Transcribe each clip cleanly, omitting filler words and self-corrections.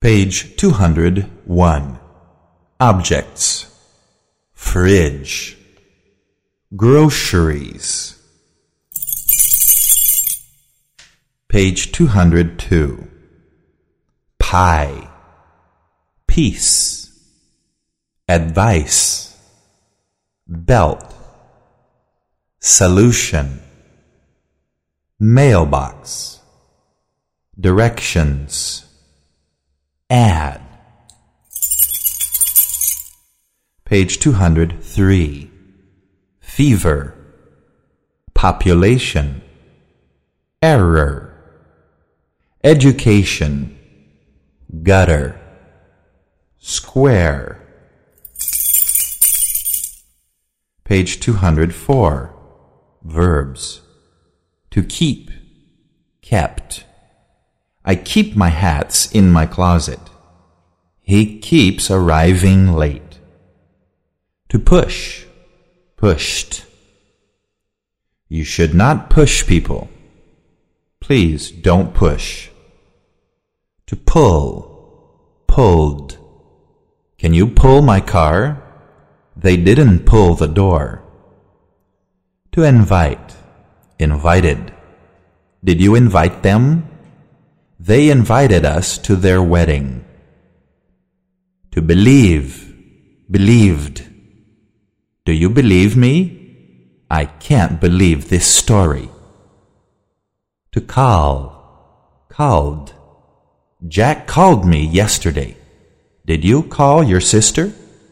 Page 201. Objects. Fridge. Groceries. Page 202. Pie. Peace. Advice. Belt. Solution. Mailbox. Directions. Add. Page 203. Fever. Population. Error. Education. Gutter. Square. Page 204. Verbs. To keep. Kept. I keep my hats in my closet. He keeps arriving late. To push. Pushed. You should not push people. Please don't push. To pull. Pulled. Can you pull my car? They didn't pull the door. To invite. Invited. Did you invite them? They invited us to their wedding. To believe. Believed. Do you believe me? I can't believe this story. To call. Called. Jack called me yesterday. Did you call your sister?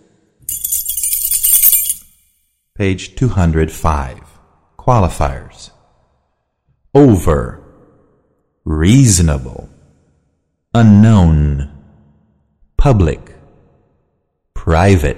Page 205. Qualifiers. Over. Reasonable. Unknown. Public. Private.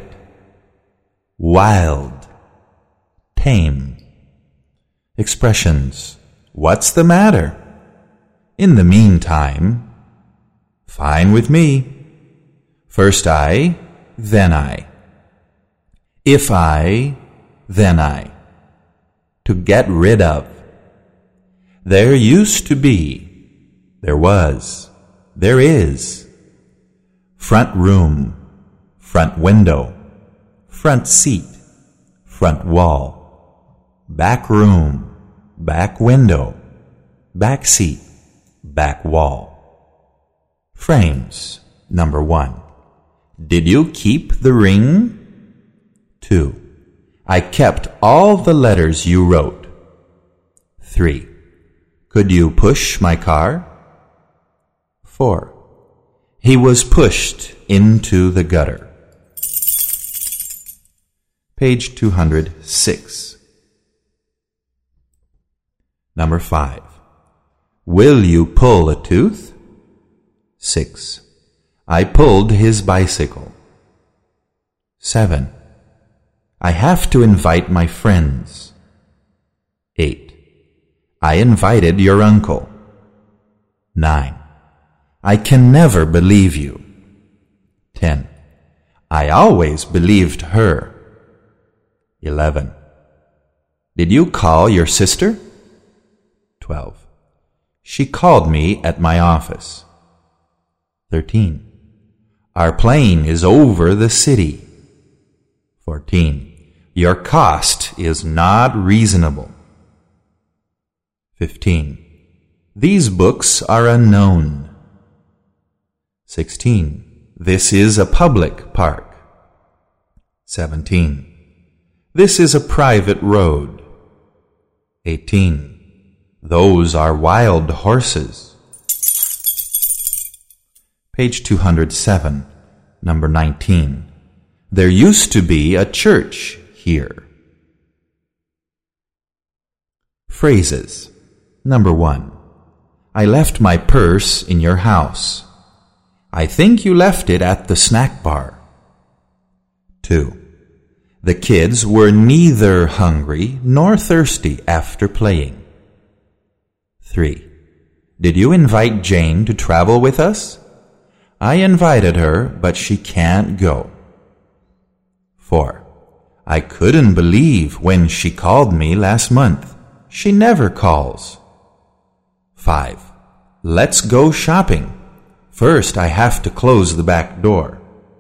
Wild. Tame. Expressions. What's the matter? In the meantime. Fine with me. First I, then I. If I, then I. To get rid of. There used to be. There was. There is. Front room. Front window. Front seat. Front wall. Back room. Back window. Back seat. Back wall. Frames. Number 1. Did you keep the ring? 2. I kept all the letters you wrote. 3. Could you push my car? 4. He was pushed into the gutter. Page 206. Number 5. Will you pull a tooth? 6. I pulled his bicycle. 7. I have to invite my friends. 8. I invited your uncle. 9. I can never believe you. 10. I always believed her. 11. Did you call your sister? 12. She called me at my office. 13. Our plane is over the city. 14. Your cost is not reasonable. 15. These books are unknown. 16. This is a public park. 17. This is a private road. 18. Those are wild horses. Page 207, number 19. There used to be a church here. Phrases. Number 1. I left my purse in your house. I think you left it at the snack bar. 2. The kids were neither hungry nor thirsty after playing. 3. Did you invite Jane to travel with us? I invited her, but she can't go. 4. I couldn't believe when she called me last month. She never calls. 5. Let's go shopping. First, I have to close the back door.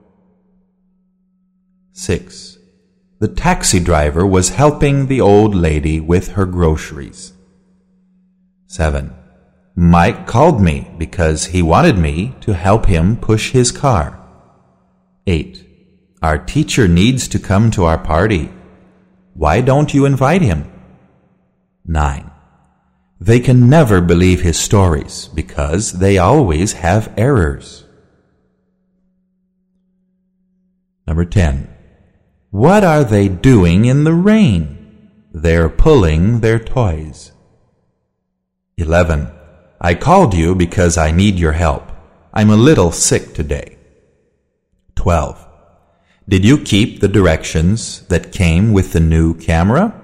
6. The taxi driver was helping the old lady with her groceries. 7. Mike called me because he wanted me to help him push his car. 8. Our teacher needs to come to our party. Why don't you invite him? 9. They can never believe his stories because they always have errors. Number 10. What are they doing in the rain? They're pulling their toys. 11. I called you because I need your help. I'm a little sick today. 12. Did you keep the directions that came with the new camera?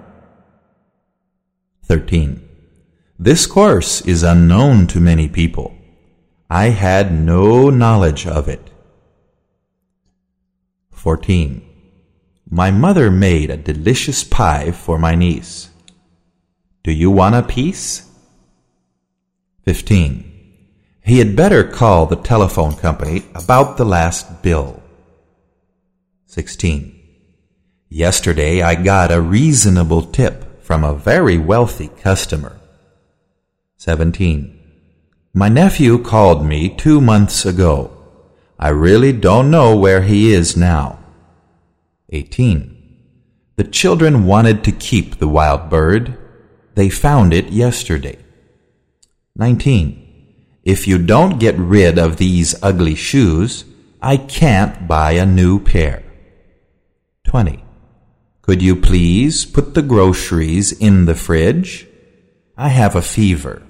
13. This course is unknown to many people. I had no knowledge of it. 14. My mother made a delicious pie for my niece. Do you want a piece? 15. He had better call the telephone company about the last bill. 16. Yesterday I got a reasonable tip from a very wealthy customer. 17. My nephew called me 2 months ago. I really don't know where he is now. 18. The children wanted to keep the wild bird. They found it yesterday. 19. If you don't get rid of these ugly shoes, I can't buy a new pair. 20. Could you please put the groceries in the fridge? I have a fever.